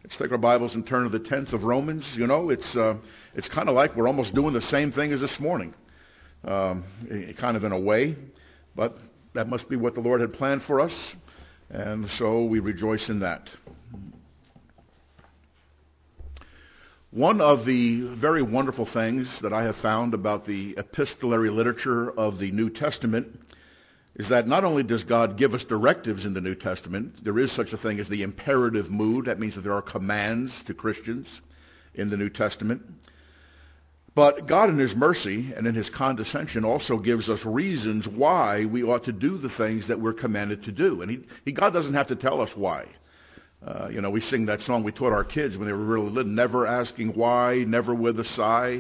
Let's take our Bibles and turn to the 10th of Romans. You know, it's kind of like we're almost doing the same thing as this morning, kind of in a way, but that must be what the Lord had planned for us, and so we rejoice in that. One of the very wonderful things that I have found about the epistolary literature of the New Testament is that not only does God give us directives in the New Testament, there is such a thing as the imperative mood. That means that there are commands to Christians in the New Testament. But God in His mercy and in His condescension also gives us reasons why we ought to do the things that we're commanded to do. And God doesn't have to tell us why. We sing that song we taught our kids when they were really little, never asking why, never with a sigh,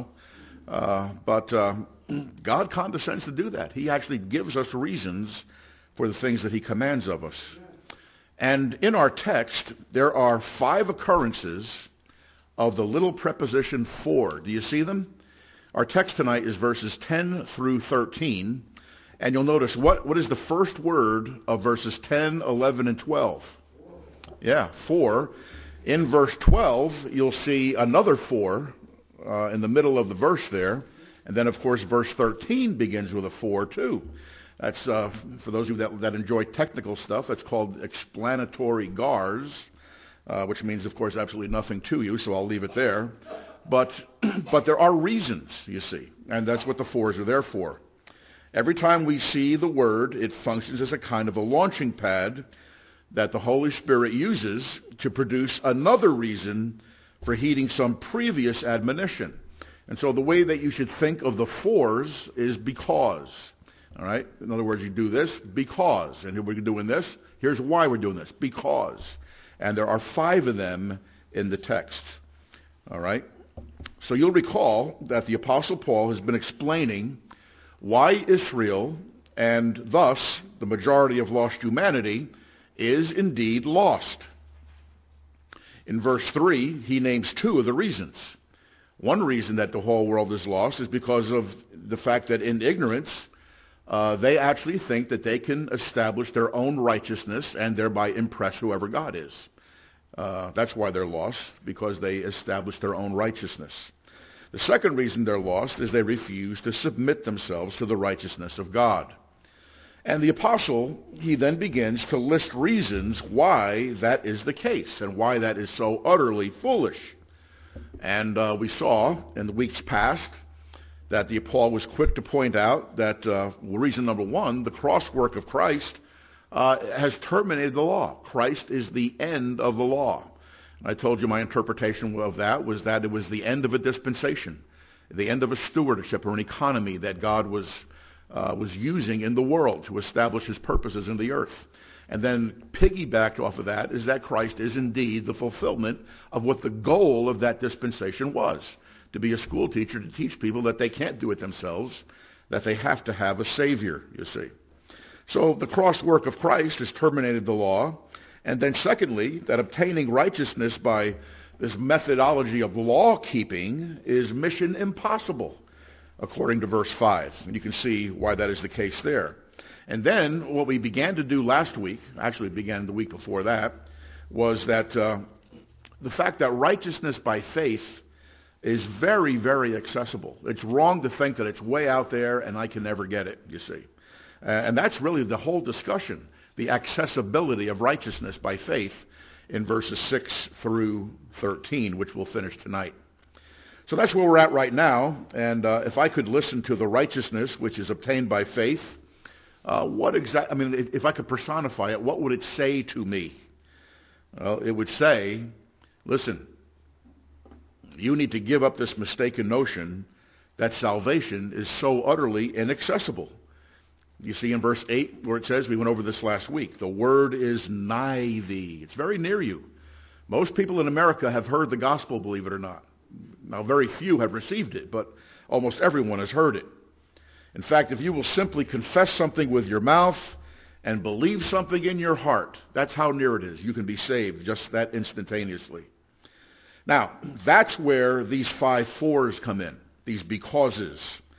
But God condescends to do that. He actually gives us reasons for the things that He commands of us. And in our text, there are 5 occurrences of the little preposition for. Do you see them? Our text tonight is verses 10 through 13. And you'll notice, what is the first word of verses 10, 11, and 12? Yeah, for. In verse 12, you'll see another for in the middle of the verse there. And then, of course, verse 13 begins with a for, too. That's, for those of you that enjoy technical stuff, it's called explanatory gars, which means, of course, absolutely nothing to you, so I'll leave it there. But there are reasons, you see, and that's what the fors are there for. Every time we see the word, it functions as a kind of a launching pad that the Holy Spirit uses to produce another reason for heeding some previous admonition. And so the way that you should think of the fors is because. All right? In other words, you do this because. And we're doing this. Here's why we're doing this. Because. And there are 5 of them in the text. All right? So you'll recall that the Apostle Paul has been explaining why Israel, and thus the majority of lost humanity, is indeed lost. In verse 3, he names 2 of the reasons. One reason that the whole world is lost is because of the fact that in ignorance, they actually think that they can establish their own righteousness and thereby impress whoever God is. That's why they're lost, because they establish their own righteousness. The second reason they're lost is they refuse to submit themselves to the righteousness of God. And the apostle, he then begins to list reasons why that is the case and why that is so utterly foolish. And we saw in the weeks past that Paul was quick to point out that reason number 1, the cross work of Christ has terminated the law. Christ is the end of the law. And I told you my interpretation of that was that it was the end of a dispensation, the end of a stewardship or an economy that God was using in the world to establish His purposes in the earth. And then piggybacked off of that is that Christ is indeed the fulfillment of what the goal of that dispensation was, to be a school teacher to teach people that they can't do it themselves, that they have to have a Savior, you see. So the cross work of Christ has terminated the law. And then secondly, that obtaining righteousness by this methodology of law-keeping is mission impossible, according to verse 5. And you can see why that is the case there. And then what we began to do last week, actually began the week before that, was that the fact that righteousness by faith is very, very accessible. It's wrong to think that it's way out there and I can never get it, you see. And that's really the whole discussion, the accessibility of righteousness by faith in verses 6 through 13, which we'll finish tonight. So that's where we're at right now, and if I could listen to the righteousness which is obtained by faith, if I could personify it, what would it say to me? Well, it would say, listen, you need to give up this mistaken notion that salvation is so utterly inaccessible. You see in verse 8 where it says, we went over this last week, the word is nigh thee. It's very near you. Most people in America have heard the gospel, believe it or not. Now, very few have received it, but almost everyone has heard it. In fact, if you will simply confess something with your mouth and believe something in your heart, that's how near it is. You can be saved just that instantaneously. Now, that's where these 5 fors come in, these becauses.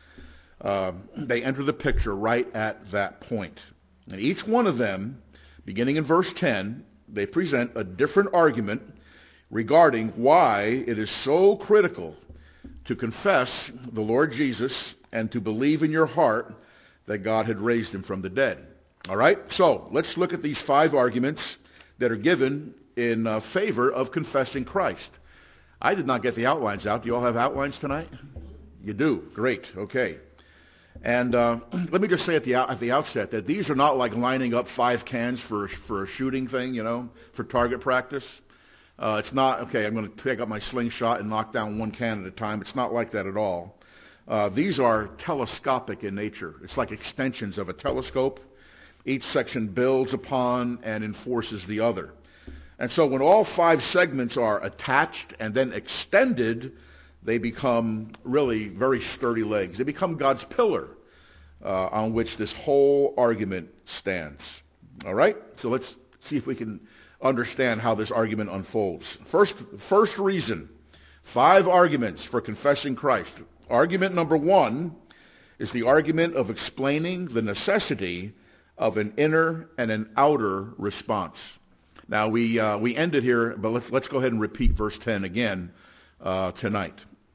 They enter the picture right at that point. And each one of them, beginning in verse 10, they present a different argument regarding why it is so critical to confess the Lord Jesus and to believe in your heart that God had raised him from the dead. All right? So, let's look at these 5 arguments that are given in favor of confessing Christ. I did not get the outlines out. Do you all have outlines tonight? You do. Great. Okay. And let me just say at the outset that these are not like lining up 5 cans for a shooting thing, for target practice. It's not, okay, I'm going to pick up my slingshot and knock down 1 can at a time. It's not like that at all. These are telescopic in nature. It's like extensions of a telescope. Each section builds upon and enforces the other. And so when all 5 segments are attached and then extended, they become really very sturdy legs. They become God's pillar on which this whole argument stands. All right? So let's see if we can understand how this argument unfolds. First reason, 5 arguments for confessing Christ. Argument number 1 is the argument of explaining the necessity of an inner and an outer response. Now, we ended here, but let's go ahead and repeat verse 10 again tonight.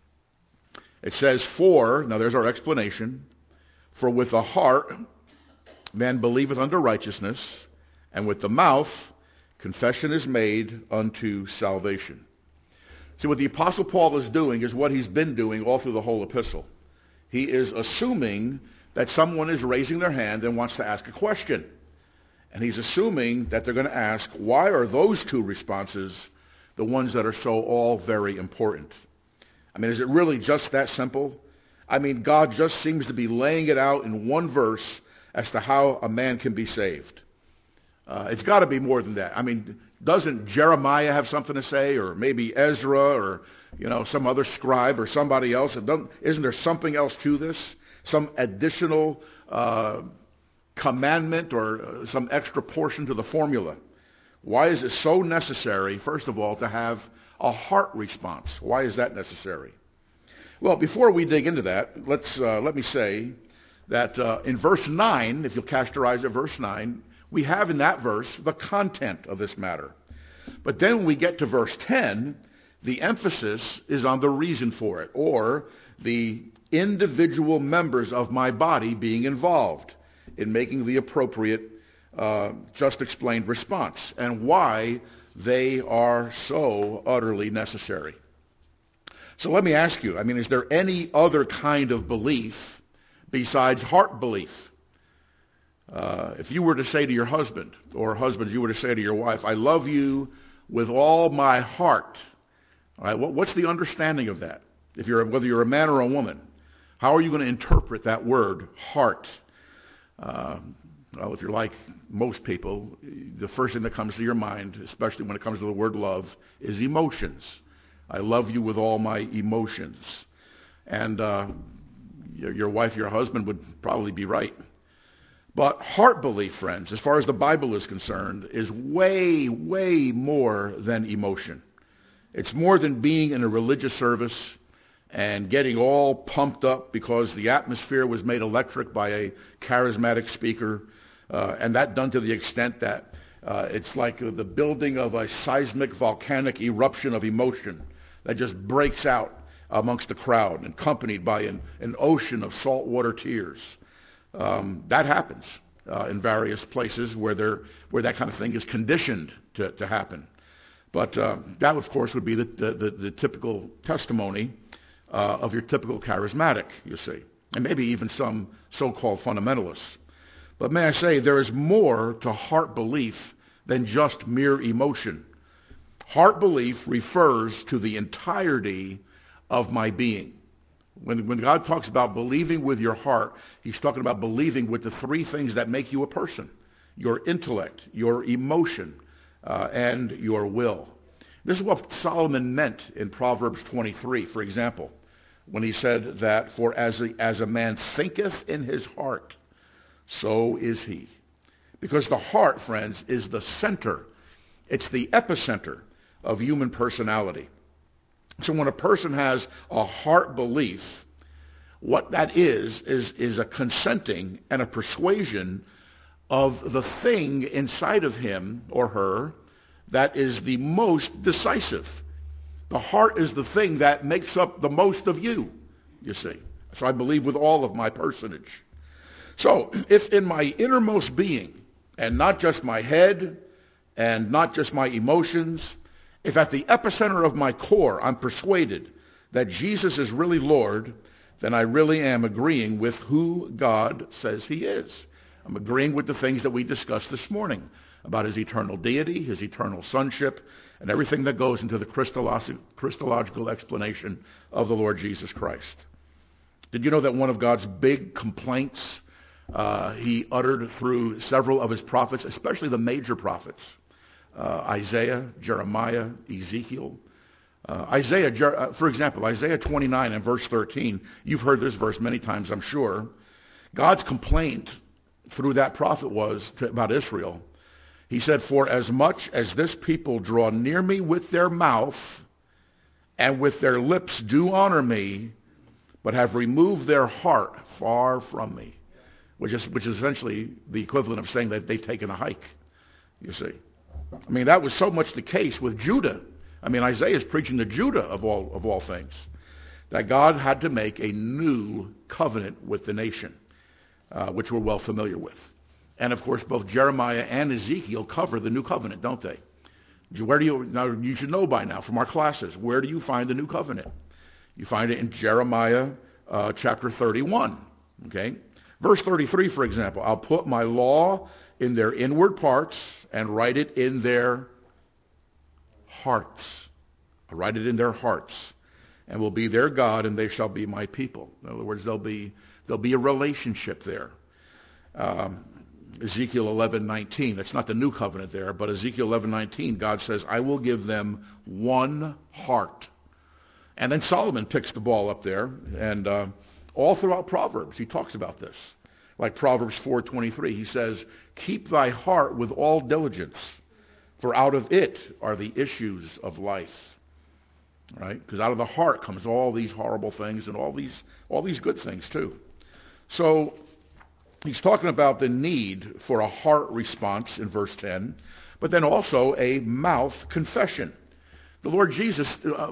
It says, now there's our explanation, for with the heart man believeth unto righteousness, and with the mouth confession is made unto salvation. See, what the Apostle Paul is doing is what he's been doing all through the whole epistle. He is assuming that someone is raising their hand and wants to ask a question. And he's assuming that they're going to ask, why are those 2 responses the ones that are so all very important? I mean, is it really just that simple? I mean, God just seems to be laying it out in 1 verse as to how a man can be saved. It's got to be more than that. I mean, doesn't Jeremiah have something to say, or maybe Ezra, or some other scribe, or somebody else? Isn't there something else to this? Some additional commandment or some extra portion to the formula? Why is it so necessary, first of all, to have a heart response? Why is that necessary? Well, before we dig into that, let me say that in verse 9, if you'll cast your eyes at verse 9, we have in that verse the content of this matter. But then when we get to verse 10, the emphasis is on the reason for it, or the individual members of my body being involved in making the appropriate, just explained response, and why they are so utterly necessary. So let me ask you, is there any other kind of belief besides heart belief? If you were to say to your husband, or husbands, you were to say to your wife, I love you with all my heart, all right, what's the understanding of that? Whether you're a man or a woman, how are you going to interpret that word, heart? Well, if you're like most people, the first thing that comes to your mind, especially when it comes to the word love, is emotions. I love you with all my emotions. And your wife, your husband would probably be right. But heart belief, friends, as far as the Bible is concerned, is way, way more than emotion. It's more than being in a religious service and getting all pumped up because the atmosphere was made electric by a charismatic speaker, and that done to the extent that it's like the building of a seismic volcanic eruption of emotion that just breaks out amongst the crowd, accompanied by an ocean of saltwater tears. That happens in various places where that kind of thing is conditioned to happen. But that, of course, would be the typical testimony of your typical charismatic, you see, and maybe even some so-called fundamentalists. But may I say, there is more to heart belief than just mere emotion. Heart belief refers to the entirety of my being. When God talks about believing with your heart, he's talking about believing with the 3 things that make you a person: your intellect, your emotion, and your will. This is what Solomon meant in Proverbs 23, for example, when he said that, for as a man thinketh in his heart, so is he. Because the heart, friends, is the center. It's the epicenter of human personality. So when a person has a heart belief, what that is a consenting and a persuasion of the thing inside of him or her that is the most decisive The heart is the thing that makes up the most of you, you see. So I believe with all of my personage. So if in my innermost being, and not just my head, and not just my emotions, if at the epicenter of my core I'm persuaded that Jesus is really Lord, then I really am agreeing with who God says he is. I'm agreeing with the things that we discussed this morning about his eternal deity, his eternal sonship, and everything that goes into the Christological explanation of the Lord Jesus Christ. Did you know that one of God's big complaints he uttered through several of his prophets, especially the major prophets, Isaiah, Jeremiah, Ezekiel? For example, Isaiah 29 and verse 13, you've heard this verse many times, I'm sure. God's complaint through that prophet was about Israel. He said, "For as much as this people draw near me with their mouth, and with their lips do honor me, but have removed their heart far from me," which is essentially the equivalent of saying that they've taken a hike, you see. I mean, that was so much the case with Judah. I mean, Isaiah is preaching to Judah of all things, that God had to make a new covenant with the nation, which we're well familiar with. And of course, both Jeremiah and Ezekiel cover the new covenant, don't they? Now, you should know by now from our classes, where do you find the new covenant? You find it in Jeremiah chapter 31. Okay? Verse 33, for example, "I'll put my law in their inward parts and write it in their hearts." I'll write it in their hearts, and will be their God, and they shall be my people. In other words, there'll be a relationship there. Ezekiel 11:19, that's not the new covenant there, but Ezekiel 11:19, God says, "I will give them one heart." And then Solomon picks the ball up there, and all throughout Proverbs he talks about this. Like Proverbs 4:23, he says, "Keep thy heart with all diligence, for out of it are the issues of life." Right? Because out of the heart comes all these horrible things and all these good things too. So he's talking about the need for a heart response in verse 10, but then also a mouth confession. The Lord Jesus,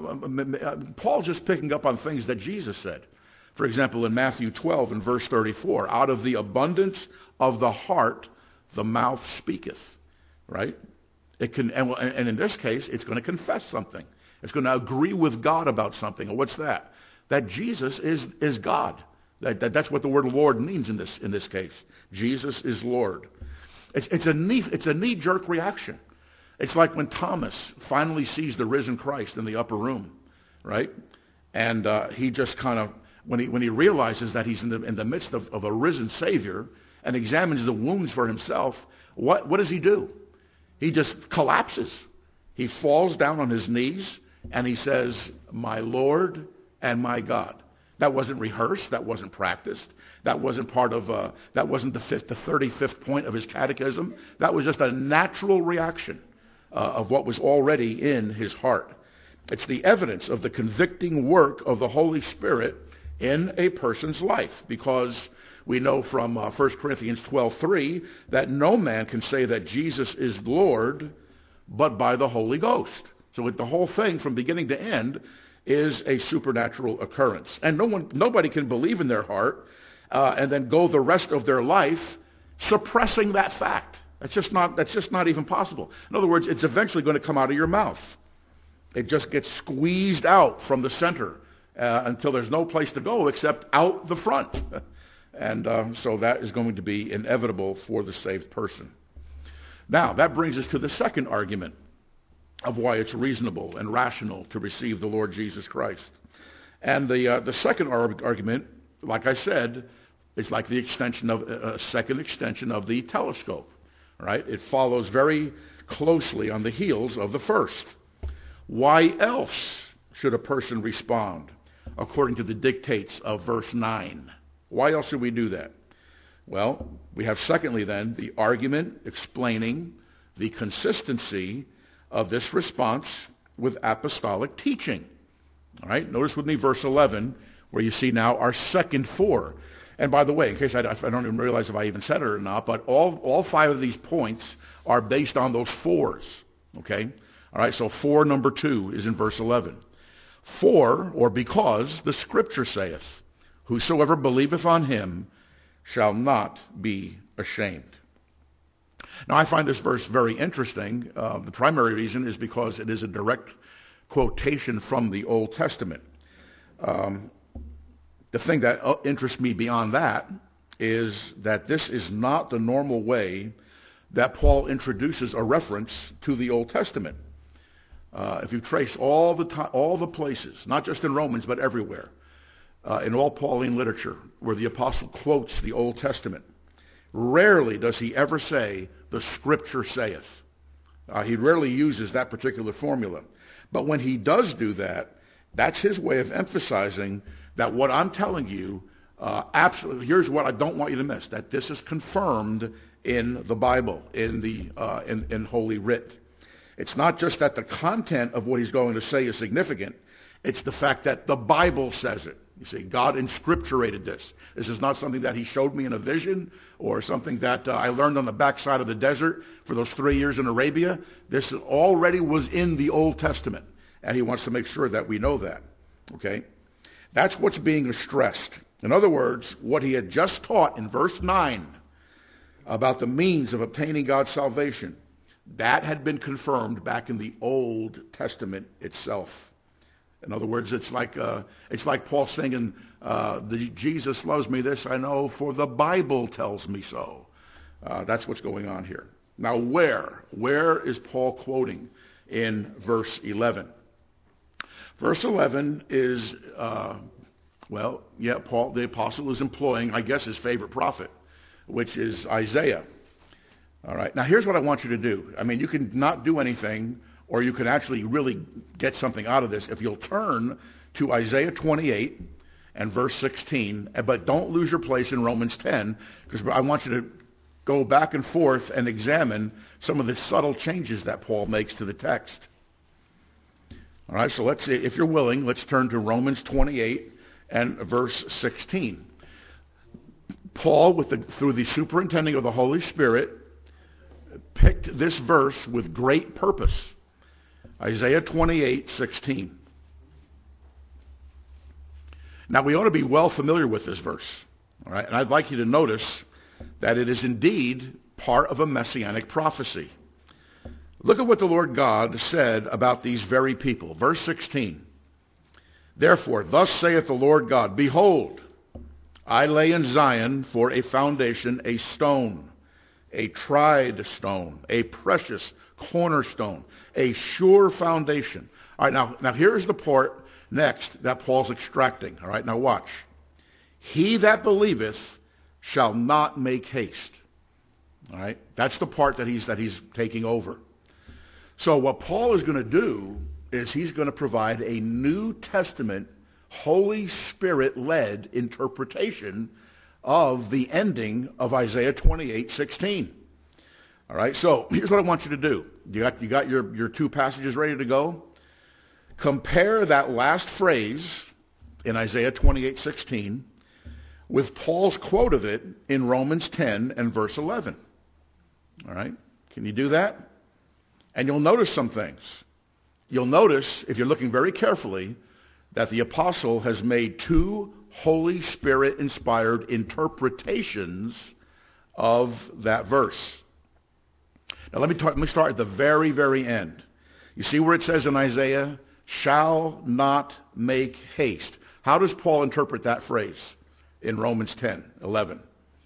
Paul's just picking up on things that Jesus said. For example, in Matthew 12 and verse 34, "Out of the abundance of the heart, the mouth speaketh." Right? It can, and in this case, it's going to confess something. It's going to agree with God about something. And what's that? That Jesus is God. That's what the word Lord means in this case. Jesus is Lord. It's a knee-jerk reaction. It's like when Thomas finally sees the risen Christ in the upper room, right? And he just kind of, when he realizes that he's in the midst of a risen Savior and examines the wounds for himself, what does he do? He just collapses. He falls down on his knees and he says, "My Lord and my God." That wasn't rehearsed. That wasn't practiced. That wasn't that wasn't the 35th point of his catechism. That was just a natural reaction of what was already in his heart. It's the evidence of the convicting work of the Holy Spirit in a person's life, because we know from 1 Corinthians 12:3 that no man can say that Jesus is Lord but by the Holy Ghost. So the whole thing from beginning to end is a supernatural occurrence. And nobody can believe in their heart and then go the rest of their life suppressing that fact. That's just not even possible. In other words, it's eventually going to come out of your mouth. It just gets squeezed out from the center until there's no place to go except out the front. And so that is going to be inevitable for the saved person. Now, that brings us to the second argument of why it's reasonable and rational to receive the Lord Jesus Christ. And the second argument, like I said, is like the second extension of the telescope. Right? It follows very closely on the heels of the first. Why else should a person respond according to the dictates of verse 9? Why else should we do that? Well, we have secondly then the argument explaining the consistency of this response with apostolic teaching. All right, notice with me verse 11, where you see now our second four. And by the way, in case I don't even realize if I even said it or not, but all five of these points are based on those fours. Okay? All right, so 4 number 2 is in verse 11. For, or because, the Scripture saith, whosoever believeth on him shall not be ashamed. Now, I find this verse very interesting. The primary reason is because it is a direct quotation from the Old Testament. The thing that interests me beyond that is that this is not the normal way that Paul introduces a reference to the Old Testament. If you trace all the places, not just in Romans, but everywhere, in all Pauline literature, where the apostle quotes the Old Testament, rarely does he ever say, the Scripture saith. He rarely uses that particular formula. But when he does do that, that's his way of emphasizing that what I'm telling you, absolutely, here's what I don't want you to miss, that this is confirmed in the Bible, in Holy Writ. It's not just that the content of what he's going to say is significant, it's the fact that the Bible says it. You see, God inscripturated this. This is not something that he showed me in a vision or something that I learned on the backside of the desert for those 3 years in Arabia. This already was in the Old Testament, and he wants to make sure that we know that. Okay? That's what's being stressed. In other words, what he had just taught in verse 9 about the means of obtaining God's salvation, that had been confirmed back in the Old Testament itself. In other words, it's like Paul singing, Jesus loves me, this I know, for the Bible tells me so. That's what's going on here. Now, where is Paul quoting in verse 11? Verse 11 is, Paul, the apostle, is employing, I guess, his favorite prophet, which is Isaiah. All right. Now, here's what I want you to do. I mean, you can not do anything, or you can actually really get something out of this if you'll turn to Isaiah 28 and verse 16, but don't lose your place in Romans 10, because I want you to go back and forth and examine some of the subtle changes that Paul makes to the text. All right, so let's see, if you're willing, let's turn to Romans 28 and verse 16. Paul, through the superintending of the Holy Spirit, picked this verse with great purpose. Isaiah 28:16. Now, we ought to be well familiar with this verse. All right, and I'd like you to notice that it is indeed part of a messianic prophecy. Look at what the Lord God said about these very people. Verse 16. Therefore, thus saith the Lord God, behold, I lay in Zion for a foundation a stone, a tried stone, a precious cornerstone, a sure foundation. All right, now here's the part next that Paul's extracting. All right, now watch. He that believeth shall not make haste. All right, that's the part that he's taking over. So what Paul is going to do is he's going to provide a New Testament, Holy Spirit-led interpretation of the ending of Isaiah 28:16. All right, so here's what I want you to do. You got your two passages ready to go? Compare that last phrase in Isaiah 28:16 with Paul's quote of it in Romans 10 and verse 11. All right, can you do that? And you'll notice some things. You'll notice, if you're looking very carefully, that the apostle has made two Holy Spirit-inspired interpretations of that verse. Now let me start at the very, very end. You see where it says in Isaiah, shall not make haste. How does Paul interpret that phrase in Romans 10:11?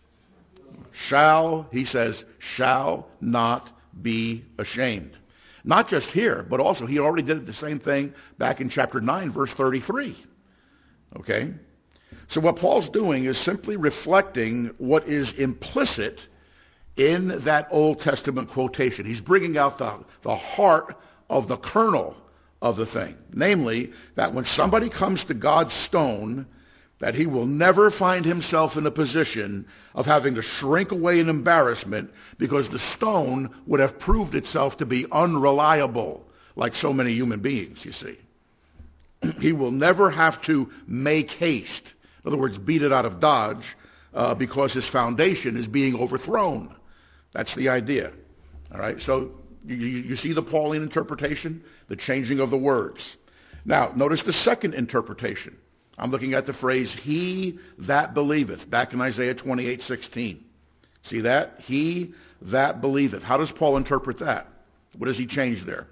He says, shall not be ashamed. Not just here, but also he already did the same thing back in chapter 9, verse 33. Okay? So what Paul's doing is simply reflecting what is implicit in that Old Testament quotation. He's bringing out the heart of the kernel of the thing. Namely, that when somebody comes to God's stone, that he will never find himself in a position of having to shrink away in embarrassment because the stone would have proved itself to be unreliable, like so many human beings, you see. He will never have to make haste. In other words, beat it out of Dodge because his foundation is being overthrown. That's the idea. All right, so you see the Pauline interpretation, the changing of the words. Now, notice the second interpretation. I'm looking at the phrase, he that believeth, back in Isaiah 28:16. See that? He that believeth. How does Paul interpret that? What does he change there?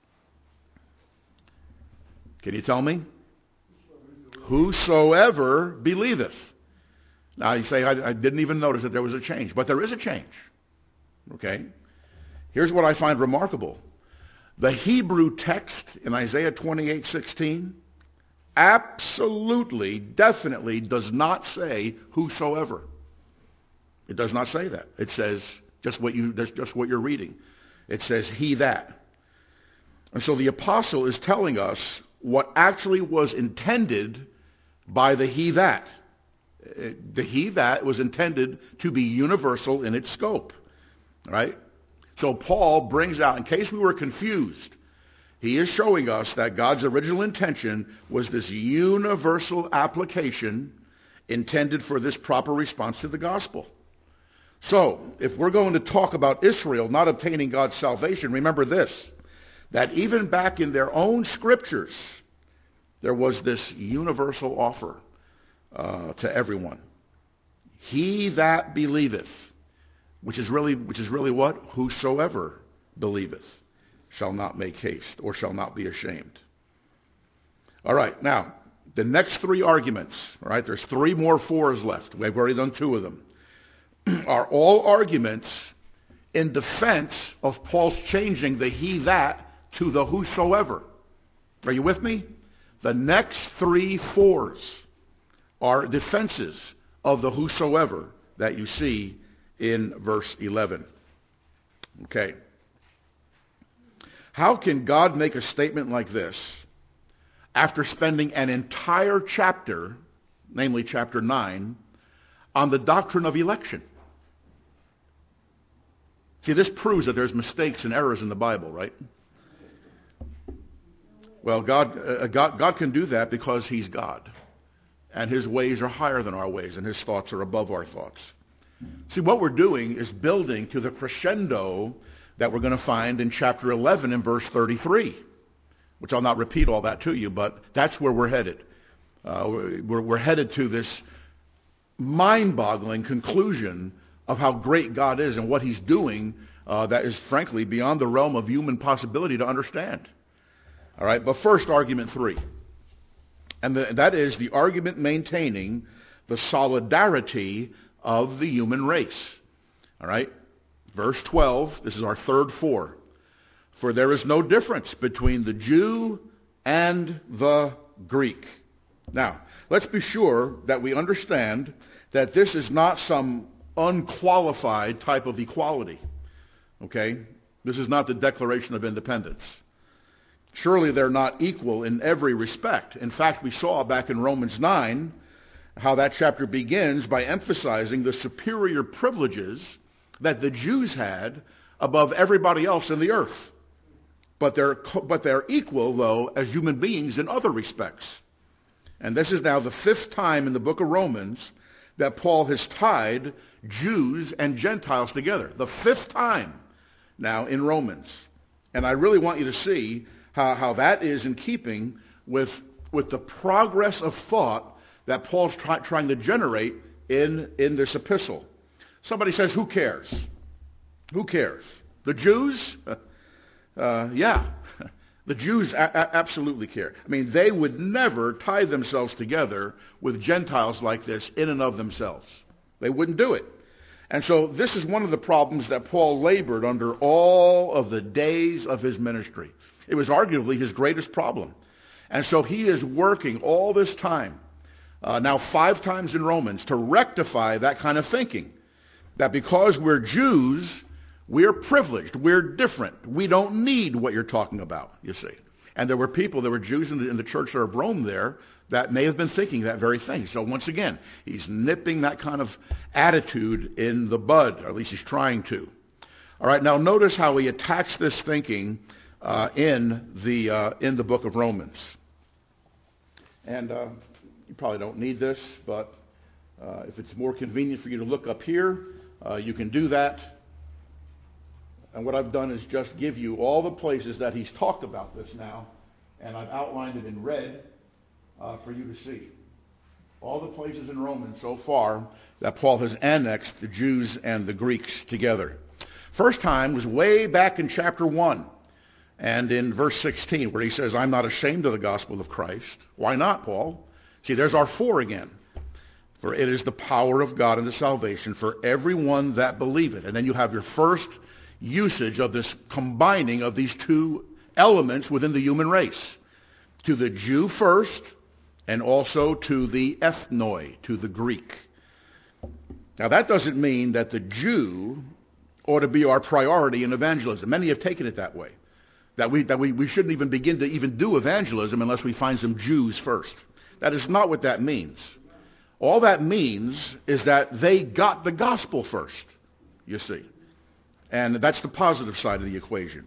Can you tell me? Whosoever believeth. Now you say, I didn't even notice that there was a change. But there is a change. Okay? Here's what I find remarkable. The Hebrew text in Isaiah 28:16 absolutely, definitely does not say whosoever. It does not say that. It says just what you're reading. It says he that. And so the apostle is telling us what actually was intended by the he that. The he that was intended to be universal in its scope. Right? So Paul brings out, in case we were confused, he is showing us that God's original intention was this universal application intended for this proper response to the gospel. So, if we're going to talk about Israel not obtaining God's salvation, remember this, that even back in their own scriptures, there was this universal offer to everyone. He that believeth, which is really what? Whosoever believeth shall not make haste or shall not be ashamed. All right, now, the next three arguments, all right, there's three more fours left. We've already done two of them. Are all arguments in defense of Paul's changing the he that to the whosoever. Are you with me? The next three fours are defenses of the whosoever that you see in verse 11. Okay. How can God make a statement like this after spending an entire chapter, namely chapter 9, on the doctrine of election? See, this proves that there's mistakes and errors in the Bible, right? Well, God can do that because He's God. And His ways are higher than our ways, and His thoughts are above our thoughts. See, what we're doing is building to the crescendo that we're going to find in chapter 11 and verse 33, which I'll not repeat all that to you, but that's where we're headed. We're headed to this mind-boggling conclusion of how great God is and what He's doing that is, frankly, beyond the realm of human possibility to understand. All right, but first, argument 3. And that is the argument maintaining the solidarity of the human race. All right, verse 12, this is our third four. For there is no difference between the Jew and the Greek. Now, let's be sure that we understand that this is not some unqualified type of equality. Okay? This is not the Declaration of Independence. Surely they're not equal in every respect. In fact, we saw back in Romans 9 how that chapter begins by emphasizing the superior privileges that the Jews had above everybody else in the earth. But they're equal, though, as human beings in other respects. And this is now the 5th time in the book of Romans that Paul has tied Jews and Gentiles together. The 5th time now in Romans. And I really want you to see how that is in keeping with the progress of thought that Paul's trying to generate in this epistle. Somebody says, who cares? Who cares? The Jews? Yeah. The Jews absolutely care. I mean, they would never tie themselves together with Gentiles like this in and of themselves. They wouldn't do it. And so this is one of the problems that Paul labored under all of the days of his ministry. It was arguably his greatest problem. And so he is working all this time, now 5 times in Romans, to rectify that kind of thinking. That because we're Jews, we're privileged, we're different. We don't need what you're talking about, you see. And there were Jews in the church of Rome there that may have been thinking that very thing. So once again, he's nipping that kind of attitude in the bud, or at least he's trying to. All right, now notice how he attacks this thinking in the book of Romans. And you probably don't need this, but if it's more convenient for you to look up here, you can do that. And what I've done is just give you all the places that he's talked about this now And I've outlined it in red for you to see. All the places in Romans so far that Paul has annexed the Jews and the Greeks together. First time was way back in chapter 1 and in verse 16, where he says, I'm not ashamed of the gospel of Christ. Why not, Paul? See, there's our for again. For it is the power of God unto salvation for everyone that believeth. And then you have your first usage of this combining of these two elements within the human race. To the Jew first, and also to the ethnoi, to the Greek. Now that doesn't mean that the Jew ought to be our priority in evangelism. Many have taken it that way. That we shouldn't even begin to even do evangelism unless we find some Jews first. That is not what that means. All that means is that they got the gospel first, you see. And that's the positive side of the equation.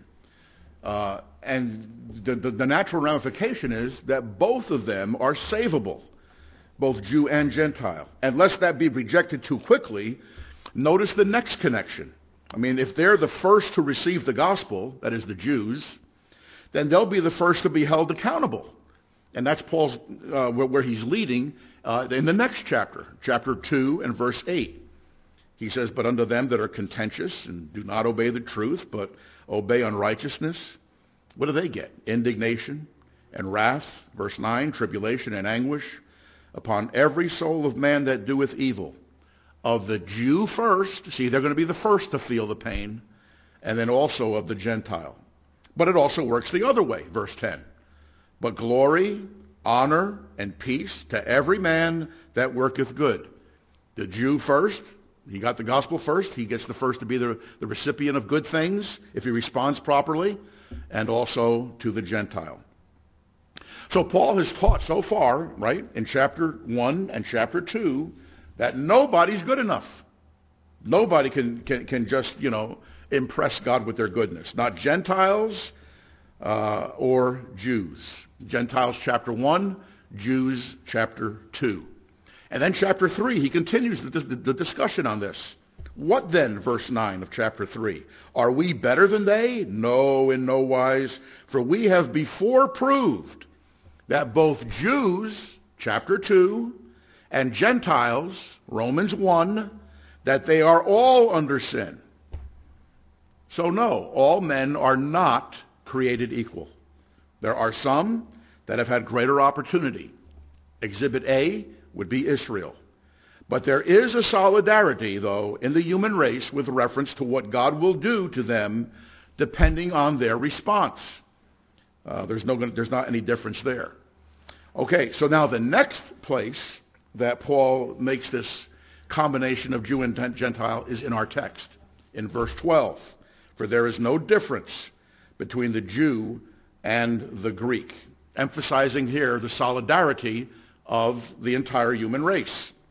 And the natural ramification is that both of them are savable, both Jew and Gentile. And lest that be rejected too quickly, notice the next connection. I mean, if they're the first to receive the gospel, that is the Jews, then they'll be the first to be held accountable. And that's Paul's where he's leading in the next chapter, chapter 2 and verse 8. He says, but unto them that are contentious and do not obey the truth, but obey unrighteousness, what do they get? Indignation and wrath. Verse 9, tribulation and anguish upon every soul of man that doeth evil. Of the Jew first, see, they're going to be the first to feel the pain, and then also of the Gentile. But it also works the other way, verse 10. But glory, honor, and peace to every man that worketh good. The Jew first, he got the gospel first. He gets the first to be the recipient of good things if he responds properly, and also to the Gentile. So Paul has taught so far, right, in chapter 1 and chapter 2, that nobody's good enough. Nobody can just, impress God with their goodness. Not Gentiles or Jews. Gentiles chapter 1, Jews chapter 2. And then chapter 3, he continues the discussion on this. What then, verse 9 of chapter 3? Are we better than they? No, in no wise. For we have before proved that both Jews, chapter 2, and Gentiles, Romans 1, that they are all under sin. So no, all men are not created equal. There are some that have had greater opportunity. Exhibit A would be Israel. But there is a solidarity, though, in the human race with reference to what God will do to them depending on their response. There's not any difference there. Okay, so now the next place that Paul makes this combination of Jew and Gentile is in our text, in verse 12. For there is no difference between the Jew and the Greek, emphasizing here the solidarity of the entire human race.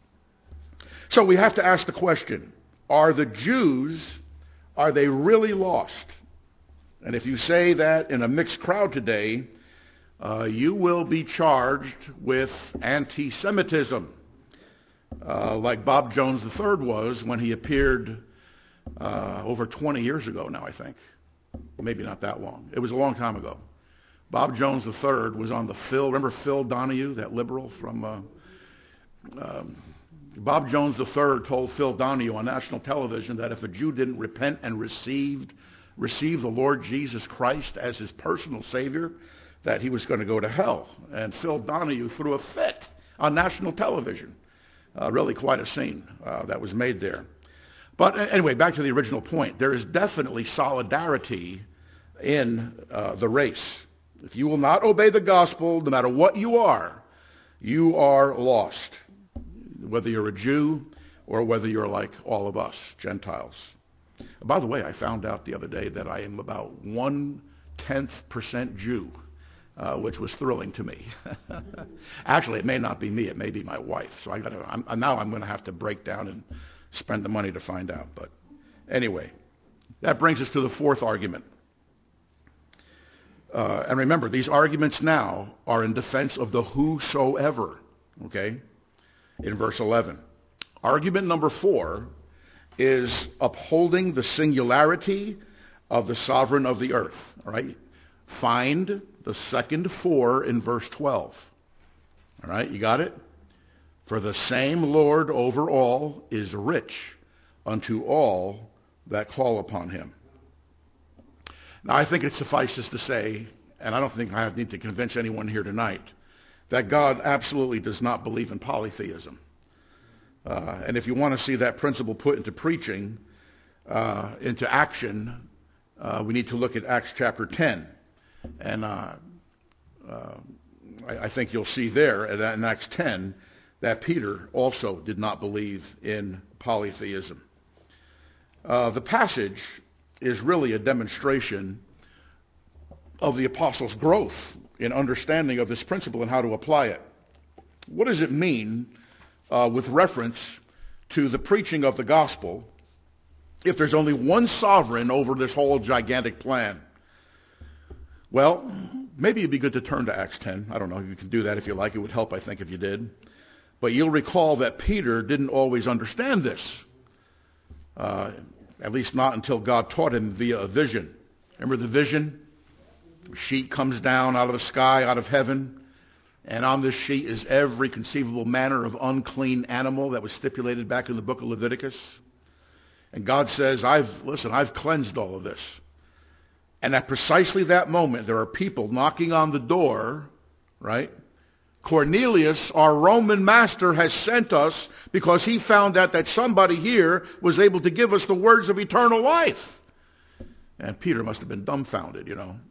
So we have to ask the question, are the Jews, are they really lost? And if you say that in a mixed crowd today, you will be charged with anti-Semitism, like Bob Jones III was when he appeared over 20 years ago now, I think. Maybe not that long. It was a long time ago. Bob Jones III was on the Phil. Remember Phil Donahue, that liberal from... Bob Jones III told Phil Donahue on national television that if a Jew didn't repent and receive the Lord Jesus Christ as his personal Savior, that he was going to go to hell. And Phil Donahue threw a fit on national television. Really quite a scene that was made there. But anyway, back to the original point. There is definitely solidarity in the race. If you will not obey the gospel, no matter what you are lost. Whether you're a Jew or whether you're like all of us, Gentiles. By the way, I found out the other day that I am about 0.1% Jew, which was thrilling to me. Actually, it may not be me; it may be my wife. So now I'm going to have to break down and spend the money to find out. But anyway, that brings us to the fourth argument. And remember, these arguments now are in defense of the whosoever. Okay. In verse 11. Argument number 4 is upholding the singularity of the sovereign of the earth. All right? Find the second 4 in verse 12. All right, you got it? For the same Lord over all is rich unto all that call upon him. Now, I think it suffices to say, and I don't think I need to convince anyone here tonight, that God absolutely does not believe in polytheism. And if you want to see that principle put into preaching, into action, we need to look at Acts chapter 10. And I think you'll see there in Acts 10 that Peter also did not believe in polytheism. The passage is really a demonstration of the apostles' growth in understanding of this principle and how to apply it. What does it mean with reference to the preaching of the gospel if there's only one sovereign over this whole gigantic plan? Well, maybe it'd be good to turn to Acts 10. I don't know. You can do that if you like. It would help, I think, if you did. But you'll recall that Peter didn't always understand this, at least not until God taught him via a vision. Remember the vision? A sheet comes down out of the sky, out of heaven, and on this sheet is every conceivable manner of unclean animal that was stipulated back in the book of Leviticus. And God says, I've cleansed all of this. And at precisely that moment, there are people knocking on the door, right? Cornelius, our Roman master, has sent us because he found out that somebody here was able to give us the words of eternal life. And Peter must have been dumbfounded, you know.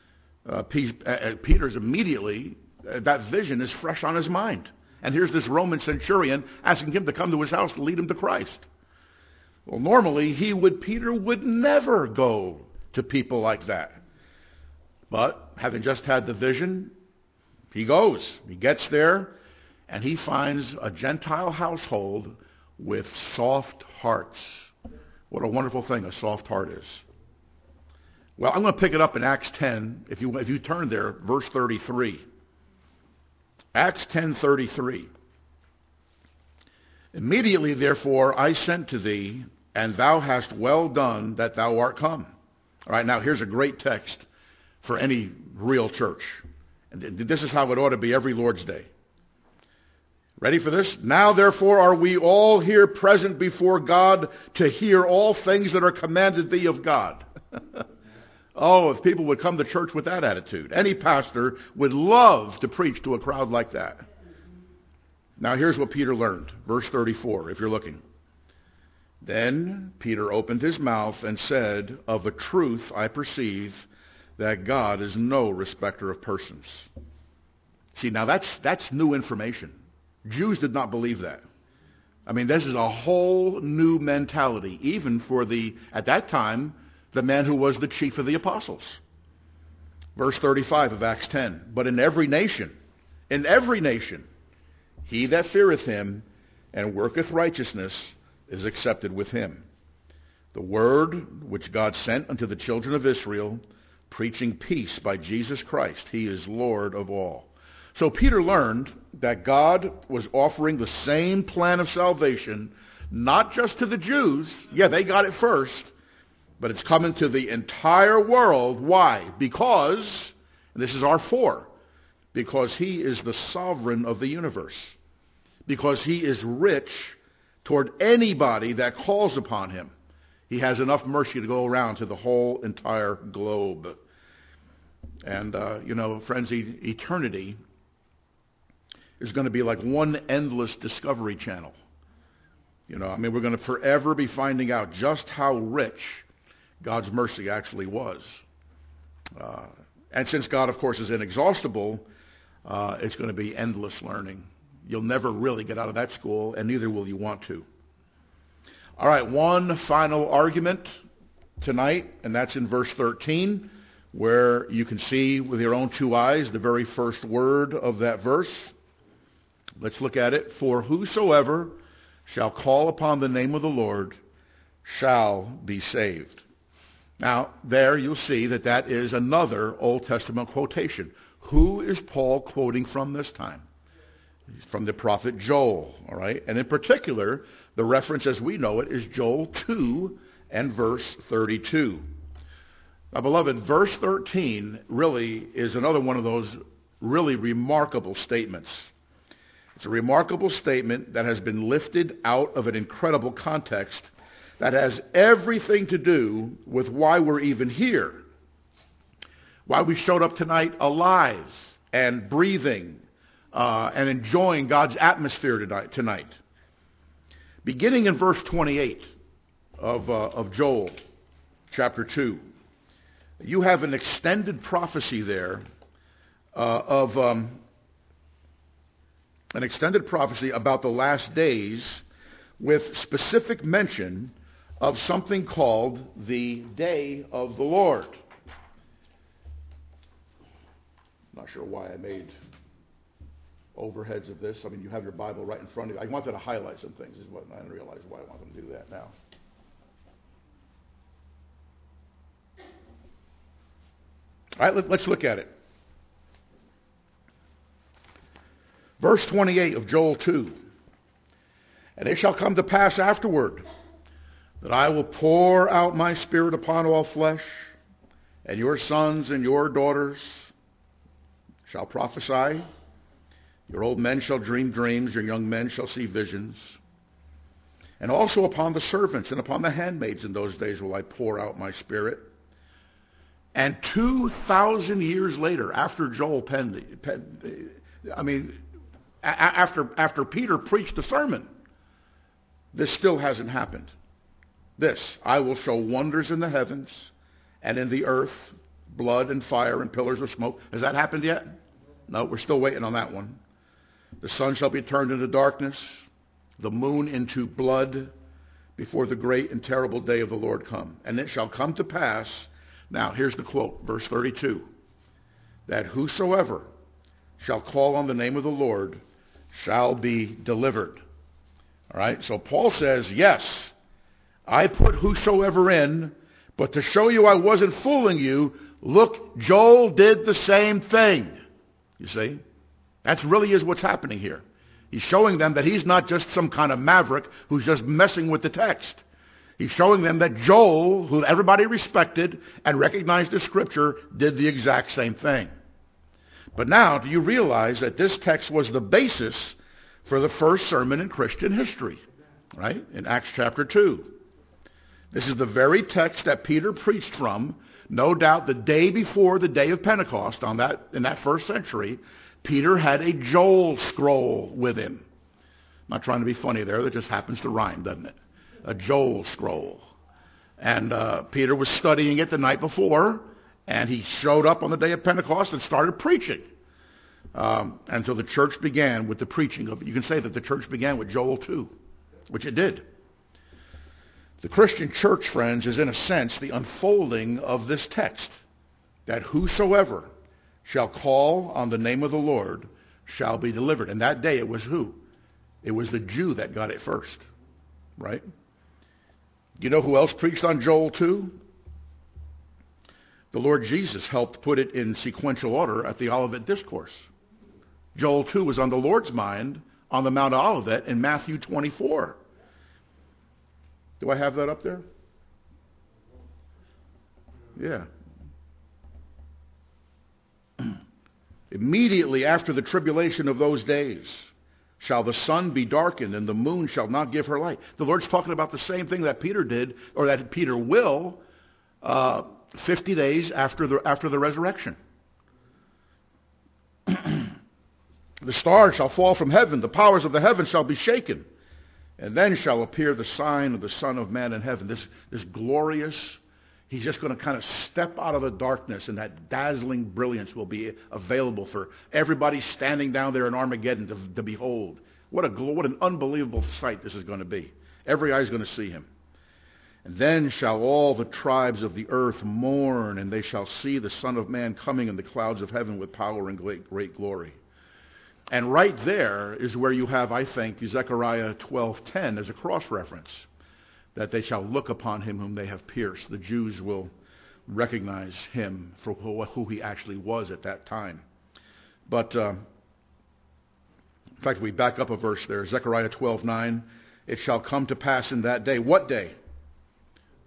Peter's immediately, that vision is fresh on his mind. And here's this Roman centurion asking him to come to his house to lead him to Christ. Well, normally, Peter would never go to people like that. But having just had the vision, he goes. He gets there, and he finds a Gentile household with soft hearts. What a wonderful thing a soft heart is. Well, I'm going to pick it up in Acts 10. If you turn there, verse 33. Acts 10:33. Immediately, therefore, I sent to thee, and thou hast well done that thou art come. All right, now here's a great text for any real church. And this is how it ought to be every Lord's Day. Ready for this? Now, therefore, are we all here present before God to hear all things that are commanded thee of God. Oh, if people would come to church with that attitude. Any pastor would love to preach to a crowd like that. Now, here's what Peter learned. Verse 34, if you're looking. Then Peter opened his mouth and said, of a truth I perceive that God is no respecter of persons. See, now that's new information. Jews did not believe that. I mean, this is a whole new mentality, even for at that time, the man who was the chief of the apostles. Verse 35 of Acts 10, but in every nation, he that feareth him and worketh righteousness is accepted with him. The word which God sent unto the children of Israel, preaching peace by Jesus Christ. He is Lord of all. So Peter learned that God was offering the same plan of salvation, not just to the Jews. Yeah, they got it first. But it's coming to the entire world. Why? Because, and this is our 4, because he is the sovereign of the universe. Because he is rich toward anybody that calls upon him. He has enough mercy to go around to the whole entire globe. And, friends, eternity is going to be like one endless Discovery Channel. We're going to forever be finding out just how rich God's mercy actually was. And since God, of course, is inexhaustible, it's going to be endless learning. You'll never really get out of that school, and neither will you want to. All right, one final argument tonight, and that's in verse 13, where you can see with your own 2 eyes the very first word of that verse. Let's look at it. For whosoever shall call upon the name of the Lord shall be saved. Now, there you'll see that is another Old Testament quotation. Who is Paul quoting from this time? From the prophet Joel, all right? And in particular, the reference as we know it is Joel 2 and verse 32. Now, beloved, verse 13 really is another one of those really remarkable statements. It's a remarkable statement that has been lifted out of an incredible context that has everything to do with why we're even here, why we showed up tonight alive and breathing and enjoying God's atmosphere tonight. Beginning in verse 28 of Joel chapter 2, you have an extended prophecy there of an extended prophecy about the last days with specific mention of something called the day of the Lord. I'm not sure why I made overheads of this. I mean, you have your Bible right in front of you. I wanted to highlight some things, is what I didn't realize why I wanted to do that now. All right, let's look at it. Verse 28 of Joel 2. And it shall come to pass afterward that I will pour out my Spirit upon all flesh, and your sons and your daughters shall prophesy. Your old men shall dream dreams, your young men shall see visions. And also upon the servants and upon the handmaids in those days will I pour out my Spirit. And 2,000 years later, after Joel after Peter preached the sermon, this still hasn't happened. This, I will show wonders in the heavens and in the earth, blood and fire and pillars of smoke. Has that happened yet? No, we're still waiting on that one. The sun shall be turned into darkness, the moon into blood, before the great and terrible day of the Lord come. And it shall come to pass, now here's the quote, verse 32, that whosoever shall call on the name of the Lord shall be delivered. All right, so Paul says, yes, I put whosoever in, but to show you I wasn't fooling you, look, Joel did the same thing. You see? That really is what's happening here. He's showing them that he's not just some kind of maverick who's just messing with the text. He's showing them that Joel, who everybody respected and recognized as Scripture, did the exact same thing. But now, do you realize that this text was the basis for the first sermon in Christian history, right? In Acts chapter 2. This is the very text that Peter preached from, no doubt the day before the day of Pentecost in that first century. Peter had a Joel scroll with him. I'm not trying to be funny there, that just happens to rhyme, doesn't it? A Joel scroll. And Peter was studying it the night before, and he showed up on the day of Pentecost and started preaching. And so the church began with the preaching of it. You can say that the church began with Joel 2, which it did. The Christian church, friends, is in a sense the unfolding of this text, that whosoever shall call on the name of the Lord shall be delivered. And that day it was who? It was the Jew that got it first, right? You know who else preached on Joel 2? The Lord Jesus helped put it in sequential order at the Olivet Discourse. Joel 2 was on the Lord's mind on the Mount of Olivet in Matthew 24. Do I have that up there? Yeah. Immediately after the tribulation of those days shall the sun be darkened and the moon shall not give her light. The Lord's talking about the same thing that Peter did, or that Peter will, 50 days after the resurrection. The stars shall fall from heaven, the powers of the heavens shall be shaken, and then shall appear the sign of the Son of Man in heaven. This glorious, he's just going to kind of step out of the darkness, and that dazzling brilliance will be available for everybody standing down there in Armageddon to behold. What an unbelievable sight this is going to be. Every eye is going to see him. And then shall all the tribes of the earth mourn, and they shall see the Son of Man coming in the clouds of heaven with power and great glory. And right there is where you have, I think, Zechariah 12:10 as a cross-reference, that they shall look upon him whom they have pierced. The Jews will recognize him for who he actually was at that time. But, in fact, we back up a verse there, Zechariah 12:9, it shall come to pass in that day. What day?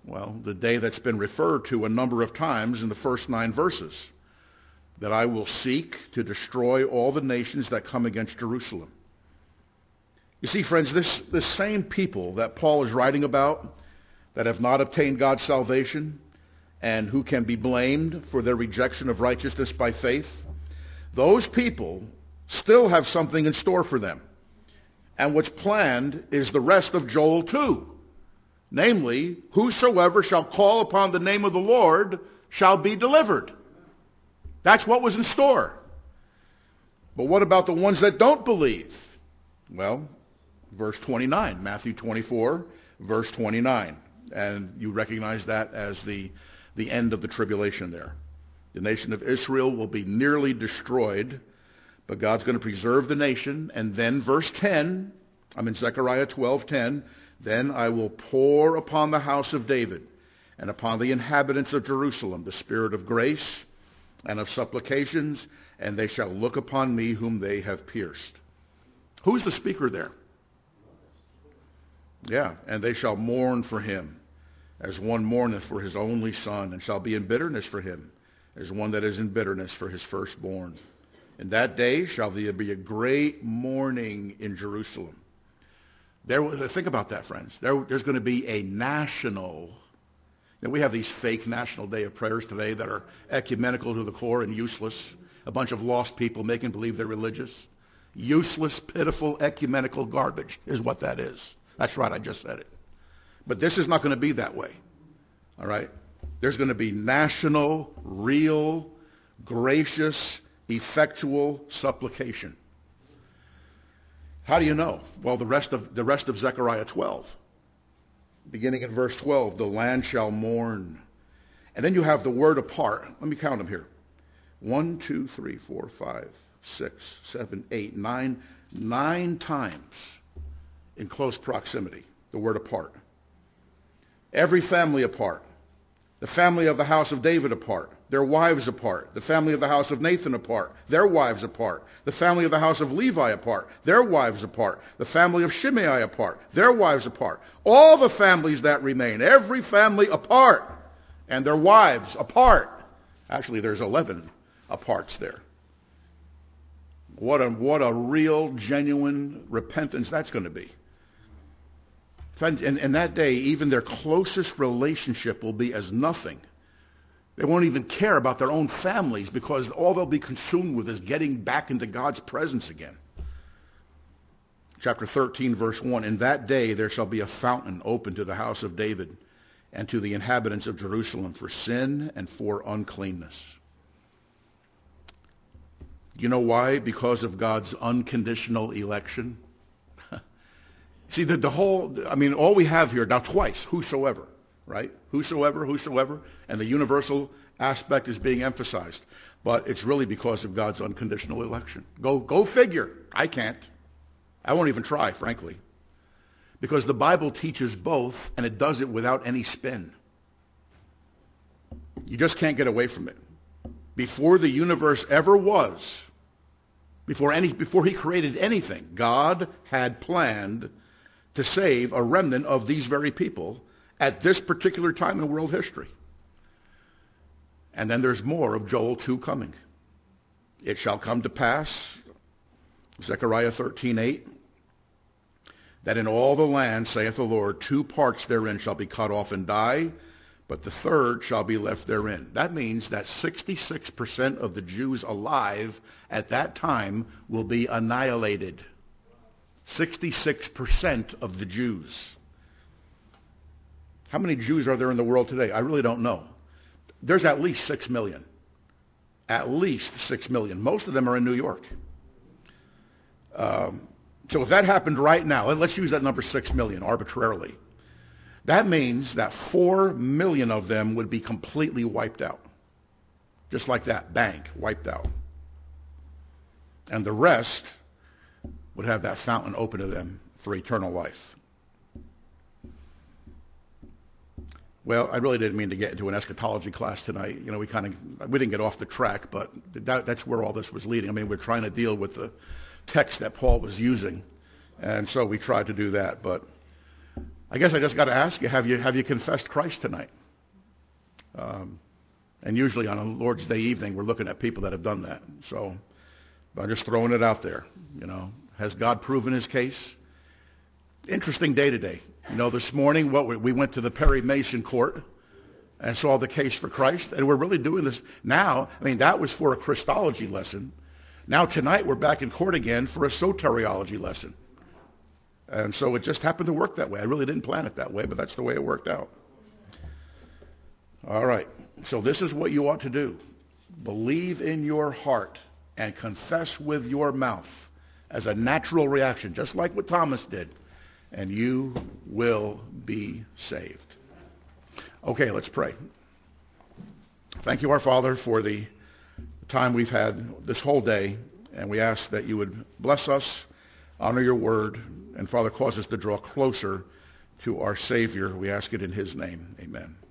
Well, the day that's been referred to a number of times in the first 9 verses. That I will seek to destroy all the nations that come against Jerusalem. You see, friends, this same people that Paul is writing about that have not obtained God's salvation and who can be blamed for their rejection of righteousness by faith, those people still have something in store for them. And what's planned is the rest of Joel 2. Namely, whosoever shall call upon the name of the Lord shall be delivered. That's what was in store. But what about the ones that don't believe? Well, verse 29, Matthew 24, verse 29. And you recognize that as the end of the tribulation there. The nation of Israel will be nearly destroyed, but God's going to preserve the nation. And then verse 10, I'm in Zechariah 12:10, then I will pour upon the house of David and upon the inhabitants of Jerusalem the spirit of grace and of supplications, and they shall look upon me whom they have pierced. Who's the speaker there? Yeah, and they shall mourn for him, as one mourneth for his only son, and shall be in bitterness for him, as one that is in bitterness for his firstborn. In that day shall there be a great mourning in Jerusalem. Think about that, friends. There's going to be a national. And we have these fake National Day of Prayers today that are ecumenical to the core and useless. A bunch of lost people making believe they're religious. Useless, pitiful, ecumenical garbage is what that is. That's right, I just said it. But this is not going to be that way. All right? There's going to be national, real, gracious, effectual supplication. How do you know? Well, the rest of Zechariah 12. Beginning in verse 12, the land shall mourn. And then you have the word apart. Let me count them here. 1, 2, 3, 4, 5, 6, 7, 8, 9. 9 times in close proximity, the word apart. Every family apart. The family of the house of David apart. Their wives apart. The family of the house of Nathan apart. Their wives apart. The family of the house of Levi apart. Their wives apart. The family of Shimei apart. Their wives apart. All the families that remain. Every family apart. And their wives apart. Actually, there's 11 aparts there. What a real, genuine repentance that's going to be. In that day, even their closest relationship will be as nothing. They won't even care about their own families because all they'll be consumed with is getting back into God's presence again. Chapter 13, verse 1, in that day there shall be a fountain open to the house of David and to the inhabitants of Jerusalem for sin and for uncleanness. You know why? Because of God's unconditional election. See, all we have here, now twice, whosoever, right? Whosoever, and the universal aspect is being emphasized. But it's really because of God's unconditional election. Go figure. I can't. I won't even try, frankly. Because the Bible teaches both, and it does it without any spin. You just can't get away from it. Before the universe ever was, before he created anything, God had planned to save a remnant of these very people at this particular time in world history. And then there's more of Joel 2 coming. It shall come to pass, Zechariah 13:8, that in all the land, saith the Lord, 2 parts therein shall be cut off and die, but the third shall be left therein. That means that 66% of the Jews alive at that time will be annihilated. 66% of the Jews. How many Jews are there in the world today? I really don't know. There's at least 6 million. At least 6 million. Most of them are in New York. So if that happened right now, let's use that number 6 million arbitrarily. That means that 4 million of them would be completely wiped out. Just like that. Bang. Wiped out. And the rest would have that fountain open to them for eternal life. Well, I really didn't mean to get into an eschatology class tonight. We didn't get off the track, but that's where all this was leading. I mean, we're trying to deal with the text that Paul was using, and so we tried to do that. But I guess I just got to ask you, have you confessed Christ tonight? And usually on a Lord's Day evening, we're looking at people that have done that. So I'm just throwing it out there. Has God proven his case? Interesting day today. This morning, we went to the Perry Mason court and saw the case for Christ, and we're really doing this now. That was for a Christology lesson. Now tonight, we're back in court again for a soteriology lesson. And so it just happened to work that way. I really didn't plan it that way, but that's the way it worked out. All right. So this is what you ought to do. Believe in your heart and confess with your mouth as a natural reaction, just like what Thomas did, and you will be saved. Okay, let's pray. Thank you, our Father, for the time we've had this whole day, and we ask that you would bless us, honor your word, and Father, cause us to draw closer to our Savior. We ask it in his name. Amen.